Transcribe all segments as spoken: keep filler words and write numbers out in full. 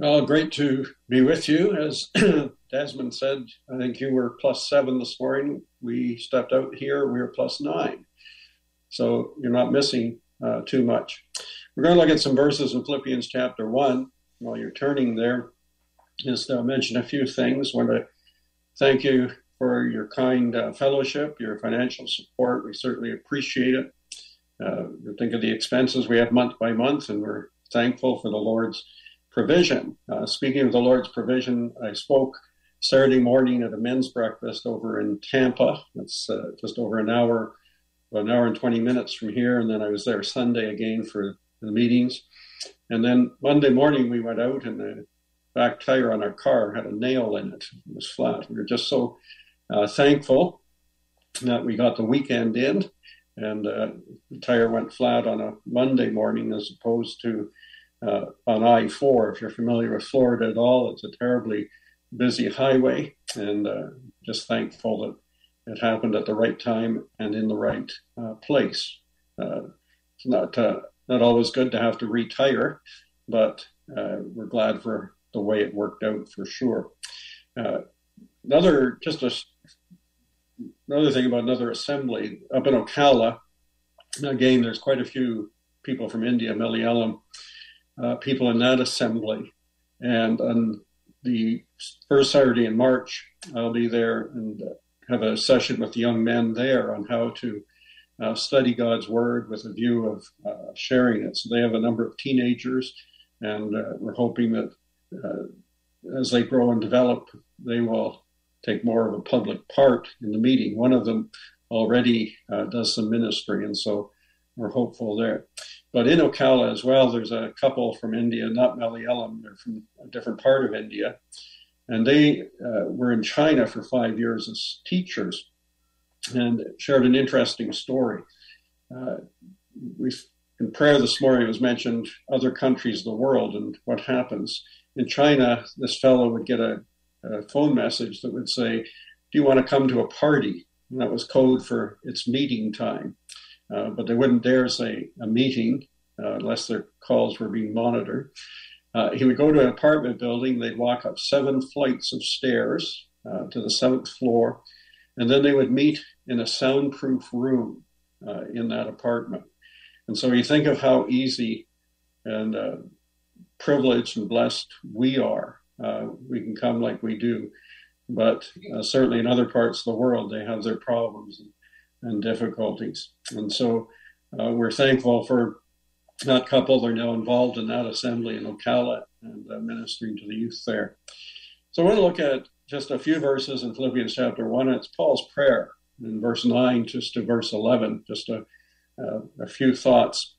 Well, great to be with you. As Desmond said, I think you were plus seven this morning. We stepped out here, we were plus nine. So you're not missing uh, too much. We're going to look at some verses in Philippians chapter one. While you're turning there, just uh, mention a few things. I want to thank you for your kind uh, fellowship, your financial support. We certainly appreciate it. Uh, think of the expenses we have month by month, and we're thankful for the Lord's provision. Uh, speaking of the Lord's provision, I spoke Saturday morning at a men's breakfast over in Tampa. It's uh, just over an hour, about an hour and twenty minutes from here. And then I was there Sunday again for the meetings. And then Monday morning we went out, and the back tire on our car had a nail in it. It was flat. We were just so uh, thankful that we got the weekend in, and uh, the tire went flat on a Monday morning as opposed to Uh, on I four. If you're familiar with Florida at all, it's a terribly busy highway, and uh, just thankful that it happened at the right time and in the right uh, place. Uh, it's not uh, not always good to have to retire, but uh, we're glad for the way it worked out for sure. Uh, another, just a, another thing about another assembly up in Ocala. Again, there's quite a few people from India, Malayalam, Uh, people in that assembly. And on the first Saturday in March, I'll be there and uh, have a session with the young men there on how to uh, study God's word with a view of uh, sharing it. So they have a number of teenagers, and uh, we're hoping that uh, as they grow and develop, they will take more of a public part in the meeting. One of them already uh, does some ministry, and so we're hopeful there. But in Ocala as well, there's a couple from India, not Malayalam, they're from a different part of India. And they uh, were in China for five years as teachers and shared an interesting story. Uh, we, in prayer this morning, it was mentioned other countries of the world and what happens. In China, this fellow would get a, a phone message that would say, "Do you want to come to a party?" And that was code for it's meeting time. Uh, but they wouldn't dare say a meeting uh, unless their calls were being monitored. Uh, he would go to an apartment building. They'd walk up seven flights of stairs uh, to the seventh floor, and then they would meet in a soundproof room uh, in that apartment. And so you think of how easy and uh, privileged and blessed we are. Uh, we can come like we do, but uh, certainly in other parts of the world, they have their problems and, and difficulties. And so uh, we're thankful for that couple. They're now involved in that assembly in Ocala and uh, ministering to the youth there. So I want to look at just a few verses in Philippians chapter one. It's Paul's prayer in verse nine just to verse eleven, just a, uh, a few thoughts.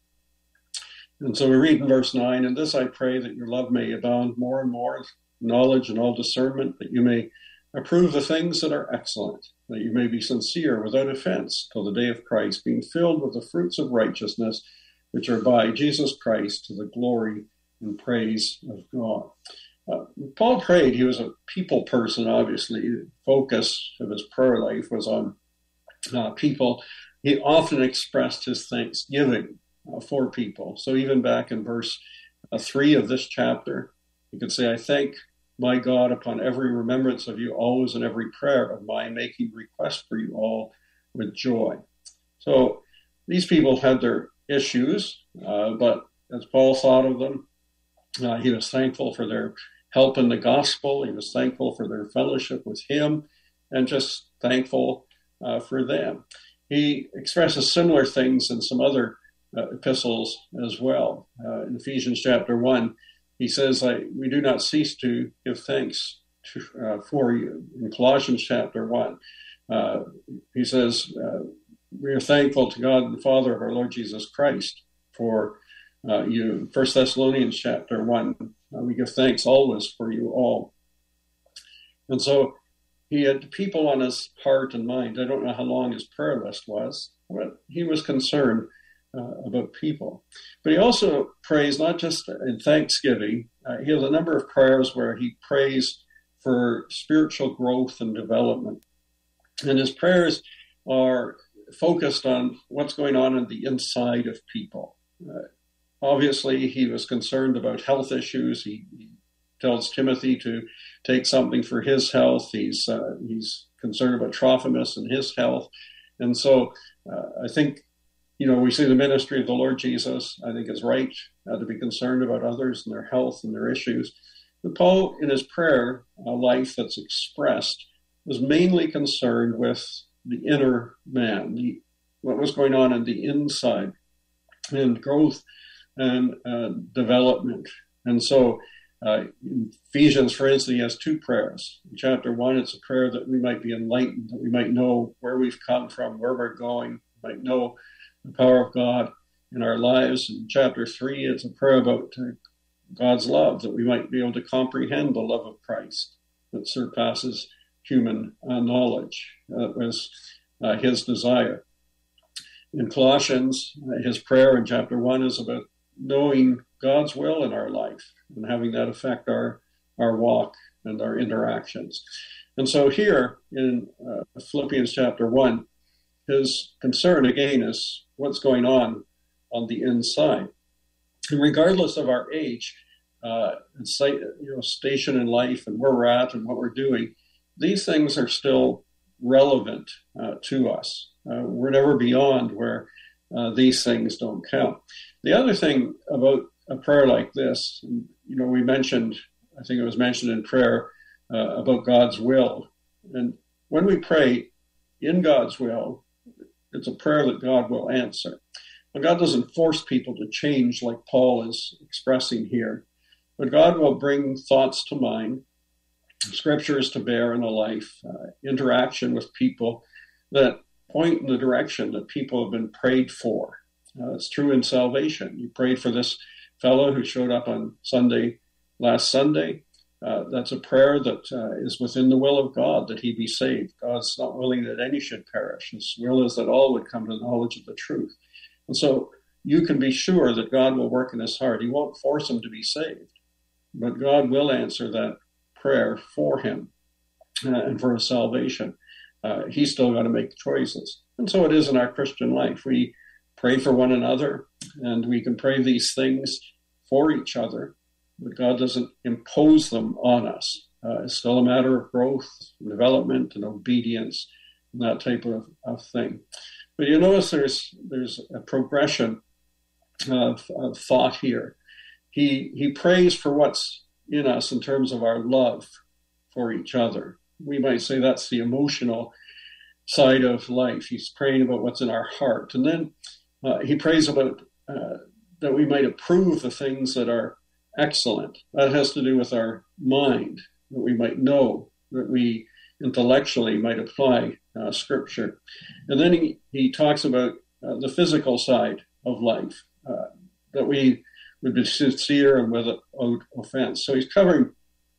And so we read in verse nine, "And this I pray, that your love may abound more and more in knowledge and all discernment, that you may approve the things that are excellent, that you may be sincere without offense till the day of Christ, being filled with the fruits of righteousness, which are by Jesus Christ, to the glory and praise of God." Uh, Paul prayed. He was a people person, obviously. The focus of his prayer life was on uh, people. He often expressed his thanksgiving uh, for people. So even back in verse uh, three of this chapter, he could say, "I thank my God upon every remembrance of you, always in every prayer of mine, making request for you all with joy." So these people had their issues, uh, but as Paul thought of them, uh, he was thankful for their help in the gospel. He was thankful for their fellowship with him, and just thankful uh, for them. He expresses similar things in some other uh, epistles as well. Uh, in Ephesians chapter one, he says, I, we do not cease to give thanks to, uh, for you. In Colossians chapter one, uh, he says, uh, we are thankful to God and the Father of our Lord Jesus Christ for uh, you. First Thessalonians chapter one, uh, we give thanks always for you all. And so he had people on his heart and mind. I don't know how long his prayer list was, but he was concerned Uh, about people. But he also prays not just in thanksgiving. Uh, he has a number of prayers where he prays for spiritual growth and development. And his prayers are focused on what's going on in the inside of people. Uh, obviously, he was concerned about health issues. He, he tells Timothy to take something for his health. He's uh, he's concerned about Trophimus and his health. And so uh, I think, you know, we see the ministry of the Lord Jesus, I think it's right uh, to be concerned about others and their health and their issues. But Paul, in his prayer uh, life that's expressed, was mainly concerned with the inner man, the, what was going on in the inside, and growth and uh, development. And so uh, in Ephesians, for instance, he has two prayers. In chapter one, it's a prayer that we might be enlightened, that we might know where we've come from, where we're going, might know the power of God in our lives. In chapter three, it's a prayer about uh, God's love, that we might be able to comprehend the love of Christ that surpasses human uh, knowledge. That was uh, his desire. In Colossians, uh, his prayer in chapter one is about knowing God's will in our life and having that affect our, our walk and our interactions. And so here in uh, Philippians chapter one, his concern again is what's going on on the inside. And regardless of our age, uh, and say, you know, station in life and where we're at and what we're doing, these things are still relevant uh, to us. Uh, we're never beyond where uh, these things don't count. The other thing about a prayer like this, you know, we mentioned, I think it was mentioned in prayer uh, about God's will. And when we pray in God's will, it's a prayer that God will answer. But God doesn't force people to change like Paul is expressing here. But God will bring thoughts to mind, scriptures to bear in a life, uh, interaction with people that point in the direction that people have been prayed for. Uh, it's true in salvation. You prayed for this fellow who showed up on Sunday, last Sunday. Uh, that's a prayer that uh, is within the will of God, that he be saved. God's not willing that any should perish. His will is that all would come to the knowledge of the truth. And so you can be sure that God will work in his heart. He won't force him to be saved, but God will answer that prayer for him uh, and for his salvation. Uh, he's still got to make choices. And so it is in our Christian life. We pray for one another, and we can pray these things for each other, but God doesn't impose them on us. Uh, it's still a matter of growth, development, and obedience, and that type of, of thing. But you notice there's there's a progression of, of thought here. He he prays for what's in us in terms of our love for each other. We might say that's the emotional side of life. He's praying about what's in our heart. And then uh, he prays about uh, that we might approve the things that are excellent. That has to do with our mind, that we might know, that we intellectually might apply uh, Scripture. And then he, he talks about uh, the physical side of life, uh, that we would be sincere and without offense. So he's covering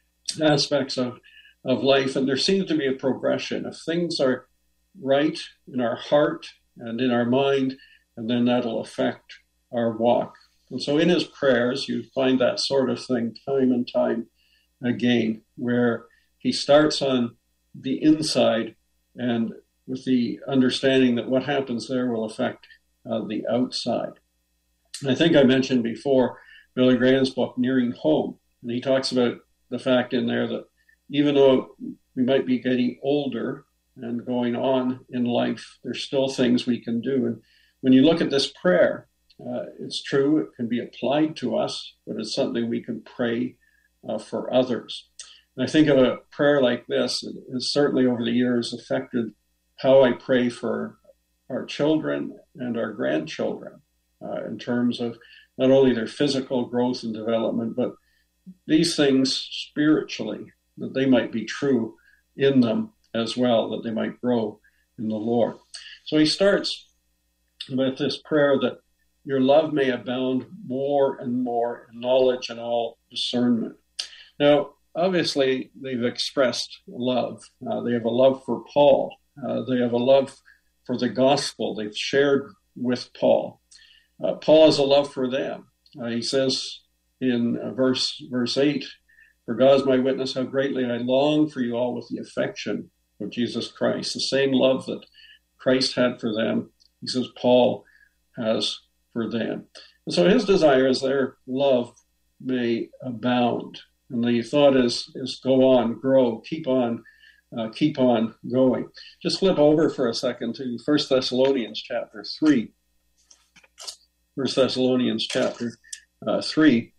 aspects of, of life, and there seems to be a progression. If things are right in our heart and in our mind, and then that'll affect our walk. And so in his prayers, you find that sort of thing time and time again, where he starts on the inside and with the understanding that what happens there will affect uh, the outside. And I think I mentioned before Billy Graham's book, Nearing Home, and he talks about the fact in there that even though we might be getting older and going on in life, there's still things we can do. And when you look at this prayer, uh, it's true, it can be applied to us, but it's something we can pray uh, for others. And I think of a prayer like this, it has certainly over the years affected how I pray for our children and our grandchildren uh, in terms of not only their physical growth and development, but these things spiritually, that they might be true in them as well, that they might grow in the Lord. So he starts with this prayer that your love may abound more and more in knowledge and all discernment. Now, obviously, they've expressed love. Uh, they have a love for Paul. Uh, they have a love for the gospel they've shared with Paul. Uh, Paul has a love for them. Uh, he says in uh, verse verse eight, "For God is my witness how greatly I long for you all with the affection of Jesus Christ." The same love that Christ had for them, he says Paul has for them. And so his desire is their love may abound. And the thought is, is go on, grow, keep on, uh, keep on going. Just flip over for a second to First Thessalonians chapter three. First Thessalonians chapter uh, three.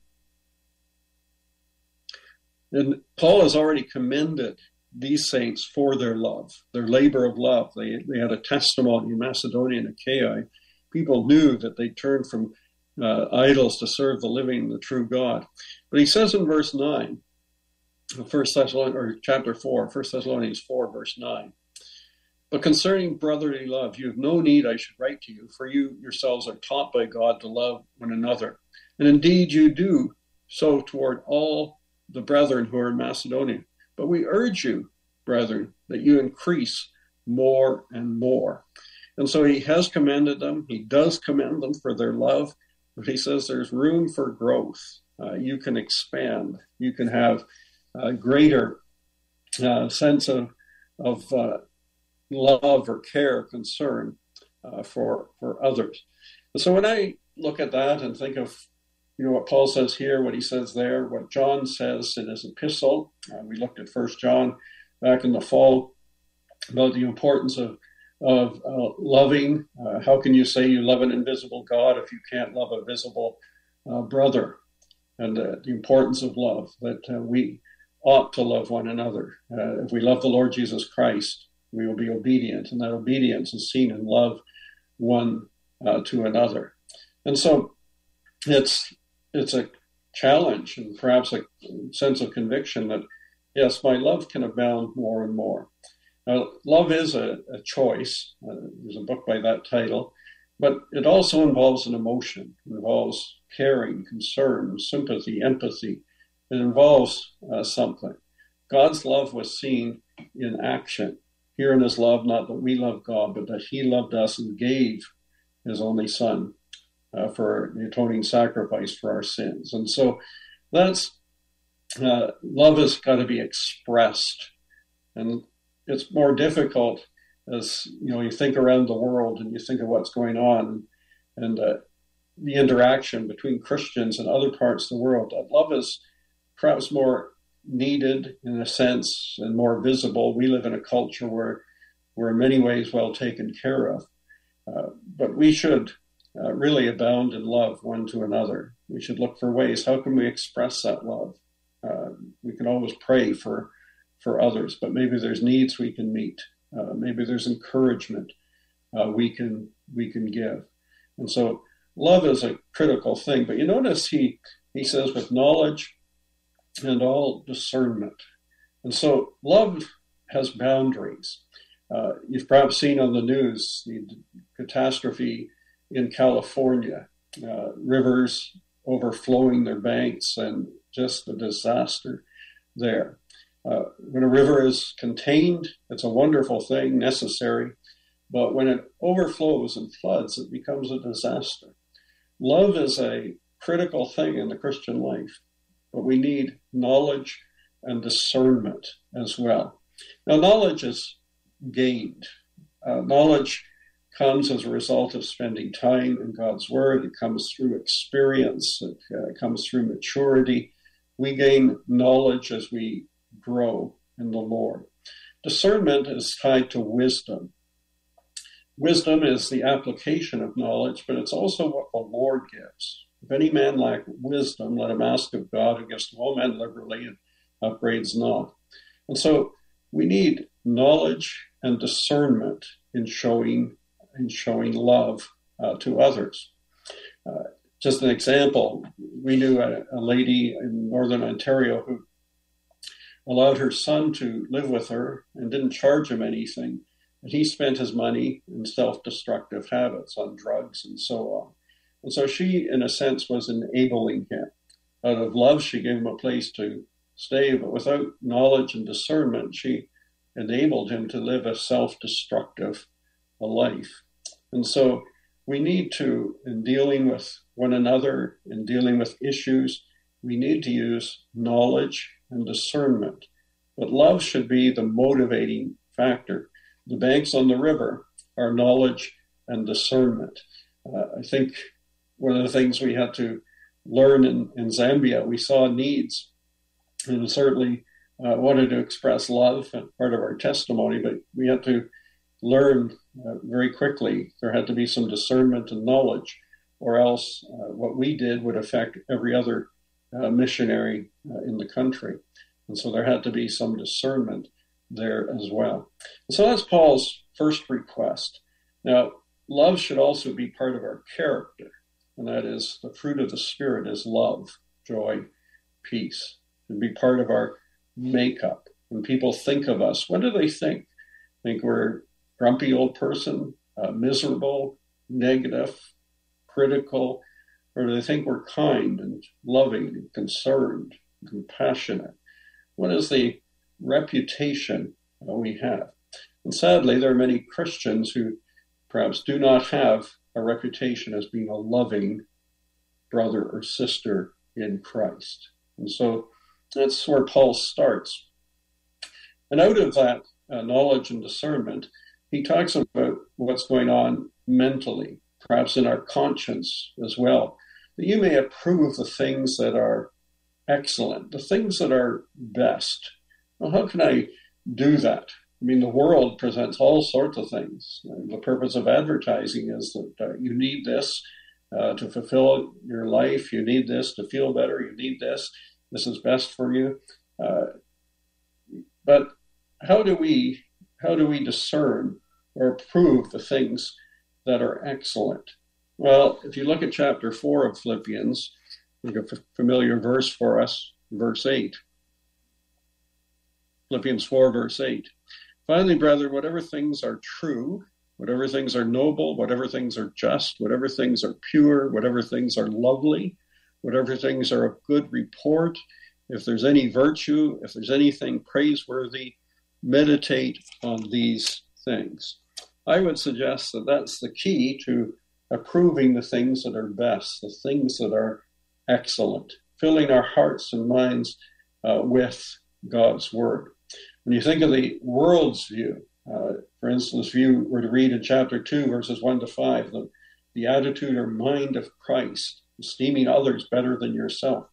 And Paul has already commended these saints for their love, their labor of love. They, they had a testimony in Macedonia and Achaia. People knew that they turned from uh, idols to serve the living, the true God. But he says in verse nine, First Thessalonians, or chapter four, First Thessalonians four, verse nine, but concerning brotherly love, you have no need I should write to you, for you yourselves are taught by God to love one another. And indeed you do so toward all the brethren who are in Macedonia. But we urge you, brethren, that you increase more and more. And so he has commended them. He does commend them for their love, but he says there's room for growth. Uh, you can expand. You can have a greater uh, sense of, of uh, love or care, concern uh, for, for others. And so when I look at that and think of You know, what Paul says here, what he says there, what John says in his epistle. Uh, we looked at First John back in the fall about the importance of, of uh, loving. Uh, how can you say you love an invisible God if you can't love a visible uh, brother? And uh, the importance of love, that uh, we ought to love one another. Uh, if we love the Lord Jesus Christ, we will be obedient, and that obedience is seen in love one uh, to another. And so it's It's a challenge and perhaps a sense of conviction that, yes, my love can abound more and more. Now, love is a, a choice. Uh, there's a book by that title, but it also involves an emotion. It involves caring, concern, sympathy, empathy. It involves uh, something. God's love was seen in action. Here in his love, not that we love God, but that he loved us and gave his only son Uh, for the atoning sacrifice for our sins. And so that's, uh, love has got to be expressed. And it's more difficult as, you know, you think around the world and you think of what's going on and uh, the interaction between Christians and other parts of the world. That love is perhaps more needed in a sense and more visible. We live in a culture where we're in many ways well taken care of. Uh, but we should Uh, really abound in love one to another. We should look for ways. How can we express that love? Uh, we can always pray for for others, but maybe there's needs we can meet. Uh, maybe there's encouragement uh, we can we can give. And so love is a critical thing. But you notice he he says with knowledge and all discernment. And so love has boundaries. Uh, you've perhaps seen on the news the catastrophe in California, uh, rivers overflowing their banks and just the disaster there. Uh, when a river is contained, it's a wonderful thing, necessary, but when it overflows and floods, it becomes a disaster. Love is a critical thing in the Christian life, but we need knowledge and discernment as well. Now, knowledge is gained. Uh, knowledge comes as a result of spending time in God's Word. It comes through experience. It uh, comes through maturity. We gain knowledge as we grow in the Lord. Discernment is tied to wisdom. Wisdom is the application of knowledge, but it's also what the Lord gives. If any man lack wisdom, let him ask of God, who gives to all men liberally and upbraids not. And so we need knowledge and discernment in showing in showing love uh, to others. Uh, just an example, we knew a, a lady in Northern Ontario who allowed her son to live with her and didn't charge him anything. And he spent his money in self-destructive habits, on drugs and so on. And so she, in a sense, was enabling him. Out of love, she gave him a place to stay, but without knowledge and discernment, she enabled him to live a self-destructive life. And so we need to, in dealing with one another, in dealing with issues, we need to use knowledge and discernment. But love should be the motivating factor. The banks on the river are knowledge and discernment. Uh, I think one of the things we had to learn in, in Zambia, we saw needs and certainly uh, wanted to express love, part of our testimony, but we had to learn uh, very quickly. There had to be some discernment and knowledge, or else uh, what we did would affect every other uh, missionary uh, in the country. And so there had to be some discernment there as well. And so that's Paul's first request. Now, love should also be part of our character, and that is the fruit of the Spirit is love, joy, peace. It should be part of our makeup. When people think of us, what do they think? Think we're a grumpy old person, uh, miserable, negative, critical, or do they think we're kind and loving and concerned, and compassionate? What is the reputation uh, we have? And sadly, there are many Christians who perhaps do not have a reputation as being a loving brother or sister in Christ. And so that's where Paul starts. And out of that uh, knowledge and discernment, he talks about what's going on mentally, perhaps in our conscience as well, that you may approve the things that are excellent, the things that are best. Well, how can I do that? I mean, the world presents all sorts of things. The purpose of advertising is that uh, you need this uh, to fulfill your life. You need this to feel better. You need this. This is best for you. Uh, but how do we how do we discern or approve the things that are excellent? Well, if you look at chapter four of Philippians, like a f- familiar verse for us, verse eight. Philippians four, verse eight. Finally, brethren, whatever things are true, whatever things are noble, whatever things are just, whatever things are pure, whatever things are lovely, whatever things are of good report, if there's any virtue, if there's anything praiseworthy, meditate on these things. I would suggest that that's the key to approving the things that are best, the things that are excellent, filling our hearts and minds uh, with God's word. When you think of the world's view, uh, for instance, if you were to read in chapter two, verses one to five, the, the attitude or mind of Christ, esteeming others better than yourself.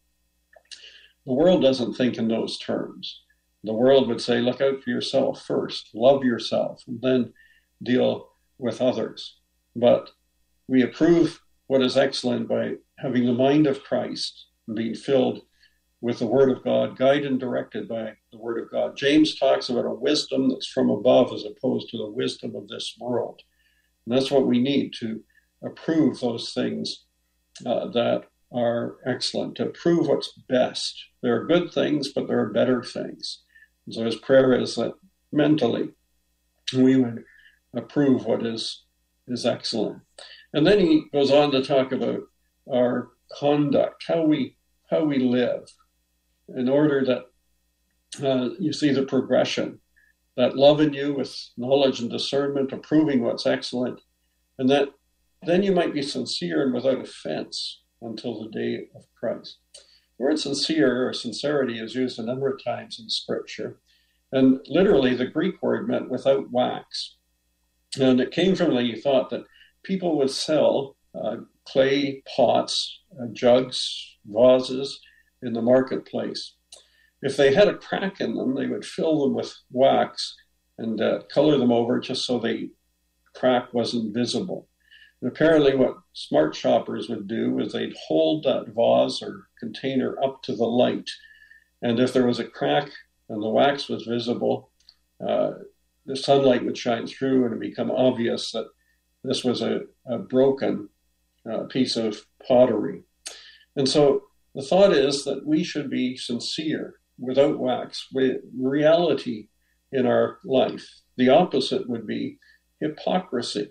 The world doesn't think in those terms. The world would say, look out for yourself first, love yourself, and then deal with others. But we approve what is excellent by having the mind of Christ and being filled with the Word of God, guided and directed by the Word of God. James talks about a wisdom that's from above as opposed to the wisdom of this world. And that's what we need to approve those things uh, that are excellent, to approve what's best. There are good things, but there are better things. And so his prayer is that mentally we would approve what is, is excellent. And then he goes on to talk about our conduct, how we how we live, in order that uh, you see the progression, that love in you with knowledge and discernment, approving what's excellent, and that then you might be sincere and without offense until the day of Christ. The word sincere or sincerity is used a number of times in Scripture, and literally the Greek word meant without wax. And it came from the thought that people would sell uh, clay pots, uh, jugs, vases in the marketplace. If they had a crack in them, they would fill them with wax and uh, color them over just so the crack wasn't visible. And apparently what smart shoppers would do is they'd hold that vase or container up to the light. And if there was a crack and the wax was visible, uh, the sunlight would shine through and it become obvious that this was a, a broken uh, piece of pottery. And so the thought is that we should be sincere, without wax, with reality in our life. The opposite would be hypocrisy.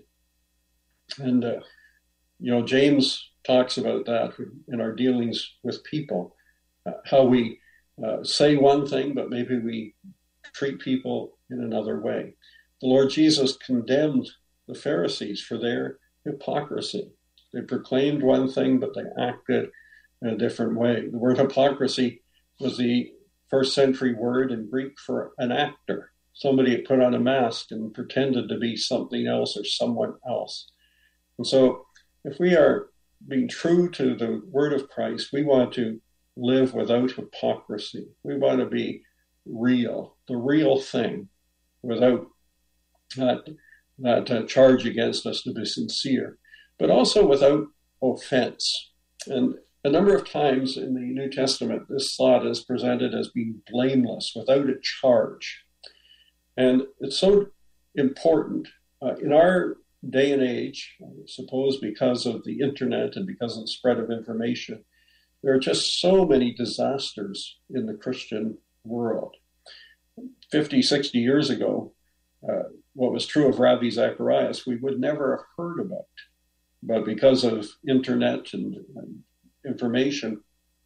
And, uh, you know, James talks about that in our dealings with people, uh, how we uh, say one thing, but maybe we treat people in another way. The Lord Jesus condemned the Pharisees for their hypocrisy. They proclaimed one thing, but they acted in a different way. The word hypocrisy was the first century word in Greek for an actor. Somebody had put on a mask and pretended to be something else or someone else. And so if we are being true to the word of Christ, we want to live without hypocrisy. We want to be real, the real thing, without that, that uh, charge against us to be sincere, but also without offense. And a number of times in the New Testament, this thought is presented as being blameless, without a charge. And it's so important. Uh, in our day and age, I suppose because of the internet and because of the spread of information, there are just so many disasters in the Christian world. fifty, sixty years ago, uh, what was true of Ravi Zacharias, we would never have heard about. But because of internet and, and information,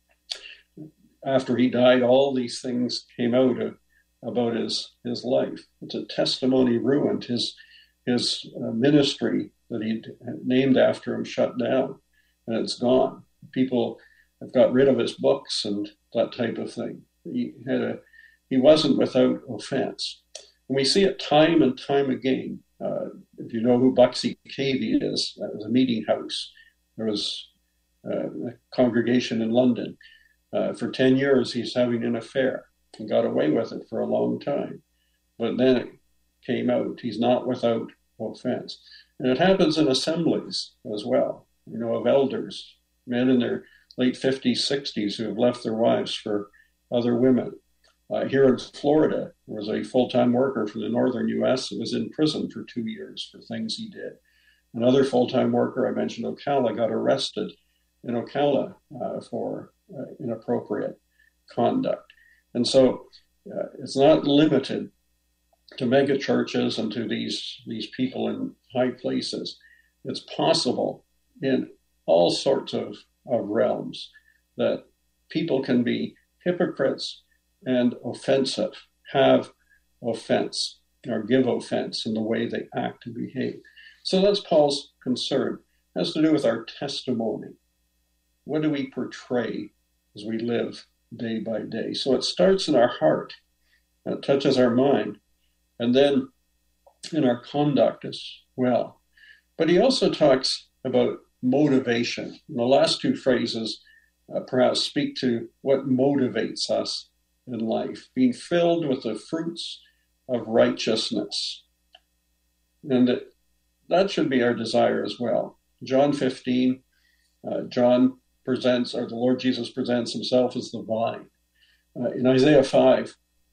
after he died, all these things came out of, about his, his life. It's a testimony ruined. His, his uh, ministry that he named after him shut down, and it's gone. People have got rid of his books and that type of thing. He had a, he wasn't without offense. And we see it time and time again. Uh, if you know who Buxy Cavey is, that was a meeting house. There was uh, a congregation in London. Uh, for ten years, he's having an affair and got away with it for a long time. But then it came out. He's not without offense. And it happens in assemblies as well, you know, of elders, men in their late fifties, sixties who have left their wives for other women. Uh, here in Florida, there was a full-time worker from the northern U S who was in prison for two years for things he did. Another full-time worker, I mentioned Ocala, got arrested in Ocala uh, for uh, inappropriate conduct. And so uh, it's not limited to mega churches and to these, these people in high places. It's possible in all sorts of, of realms that people can be hypocrites and offensive, have offense, or give offense in the way they act and behave. So that's Paul's concern. It has to do with our testimony. What do we portray as we live day by day? So it starts in our heart, and it touches our mind, and then in our conduct as well. But he also talks about motivation. And the last two phrases uh, perhaps speak to what motivates us in life, being filled with the fruits of righteousness. And that, that should be our desire as well. John fifteen, uh, John presents, or the Lord Jesus presents himself as the vine. Uh, in Isaiah five,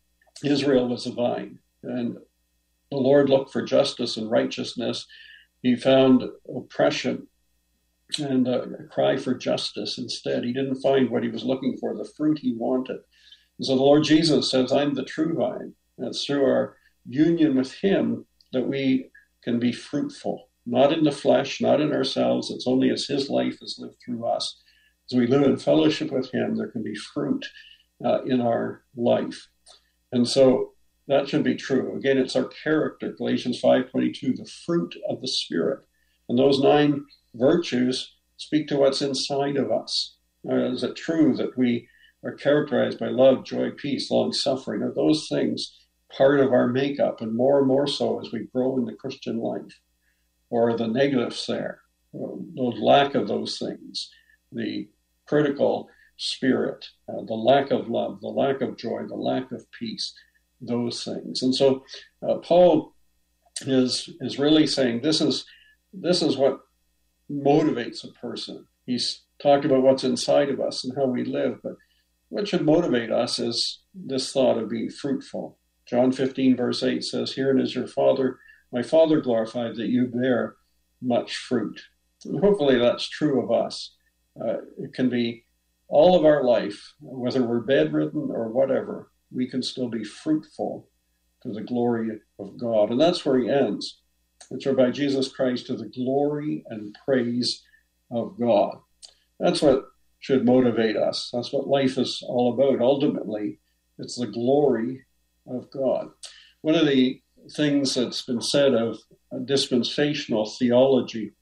Israel was the vine, and the Lord looked for justice and righteousness. He found oppression and a cry for justice instead. He didn't find what he was looking for, the fruit he wanted. And so the Lord Jesus says, I'm the true vine. And it's through our union with him that we can be fruitful, not in the flesh, not in ourselves. It's only as his life is lived through us. As we live in fellowship with him, there can be fruit uh, in our life. And so that should be true. Again, it's our character, Galatians five twenty-two, the fruit of the Spirit. And those nine virtues speak to what's inside of us. Uh, is it true that we are characterized by love, joy, peace, long-suffering? Are those things part of our makeup, and more and more so as we grow in the Christian life? Or are the negatives there? The lack of those things, the critical spirit, uh, the lack of love, the lack of joy, the lack of peace, those things. And so uh, Paul is is really saying this is this is what motivates a person. He's talked about what's inside of us and how we live, but what should motivate us is this thought of being fruitful. John fifteen, verse eight says, herein is your Father, my Father glorified, that you bear much fruit. And hopefully that's true of us. Uh, it can be all of our life, whether we're bedridden or whatever, we can still be fruitful to the glory of God. And that's where he ends, which are by Jesus Christ to the glory and praise of God. That's what should motivate us. That's what life is all about. Ultimately, it's the glory of God. One of the things that's been said of dispensational theology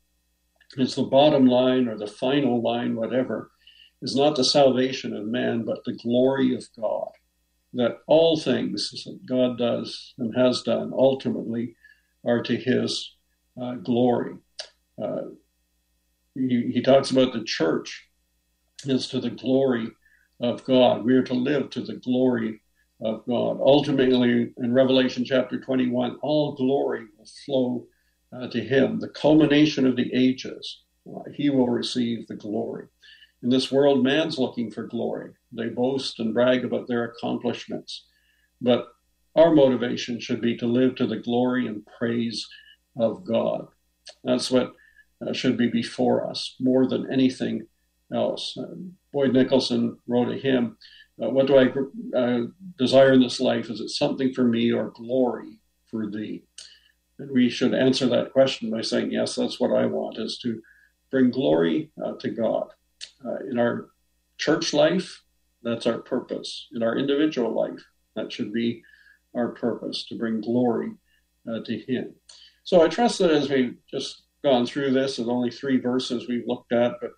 is the bottom line or the final line, whatever, is not the salvation of man, but the glory of God. That all things that God does and has done ultimately are to his uh, glory. Uh, he, he talks about the church is to the glory of God. We are to live to the glory of God. Ultimately, in Revelation chapter twenty-one, all glory will flow uh, to him. The culmination of the ages, uh, he will receive the glory. In this world, man's looking for glory. They boast and brag about their accomplishments. But our motivation should be to live to the glory and praise of God. That's what uh, should be before us more than anything else. Uh, Boyd Nicholson wrote a hymn, uh, what do I uh, desire in this life? Is it something for me or glory for thee? And we should answer that question by saying, yes, that's what I want, is to bring glory uh, to God. Uh, in our church life, that's our purpose. In our individual life, that should be our purpose, to bring glory uh, to him. So I trust that as we've just gone through this, and only three verses we've looked at, but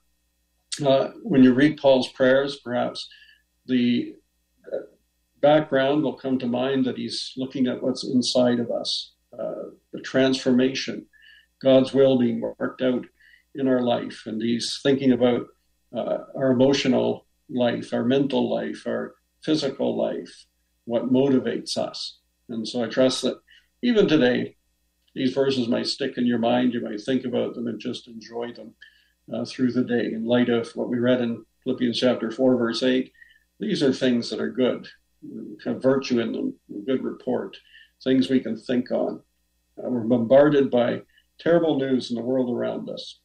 uh, when you read Paul's prayers, perhaps the uh, background will come to mind that he's looking at what's inside of us, uh, the transformation, God's will being worked out in our life. And he's thinking about uh, our emotional life, our mental life, our physical life, what motivates us. And so I trust that even today, these verses might stick in your mind. You might think about them and just enjoy them uh, through the day in light of what we read in Philippians chapter four, verse eight. These are things that are good, have virtue in them, good report, things we can think on. Uh, we're bombarded by terrible news in the world around us,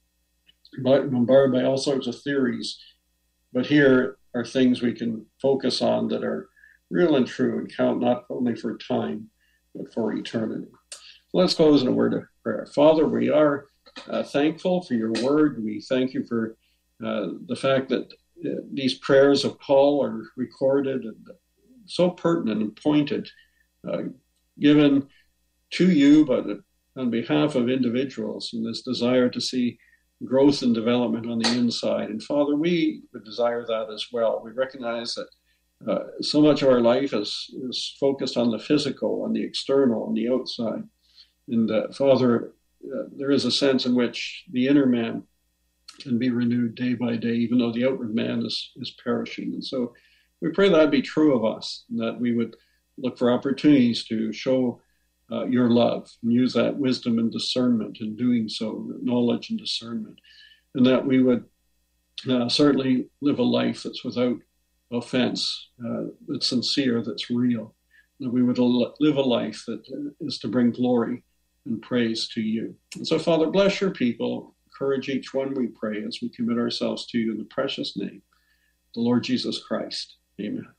bombarded by all sorts of theories. But here are things we can focus on that are real and true and count not only for time, but for eternity. Let's close in a word of prayer. Father, we are uh, thankful for your word. We thank you for uh, the fact that uh, these prayers of Paul are recorded and so pertinent and pointed, uh, given to you, but on behalf of individuals, and this desire to see growth and development on the inside. And Father, we would desire that as well. We recognize that uh, so much of our life is, is focused on the physical, on the external, on the outside. And uh, Father, uh, there is a sense in which the inner man can be renewed day by day, even though the outward man is, is perishing. And so we pray that be true of us, and that we would look for opportunities to show uh, your love and use that wisdom and discernment in doing so, knowledge and discernment, and that we would uh, certainly live a life that's without offense, uh, that's sincere, that's real, that we would live a life that is to bring glory and praise to you. And so, Father, bless your people. Encourage each one, we pray, as we commit ourselves to you in the precious name, the Lord Jesus Christ. Amen.